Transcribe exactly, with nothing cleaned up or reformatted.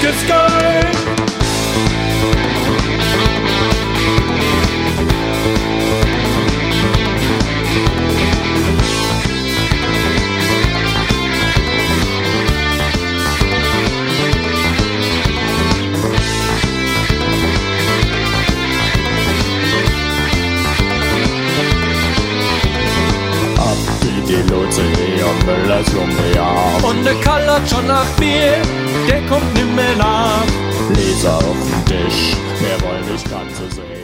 the sky. Die Lotserie und Müllers Lumbeer. Und der kallert schon nach Bier, der kommt nimmer nach. Leser auf den Tisch, wir wollen dich ganz so sehen.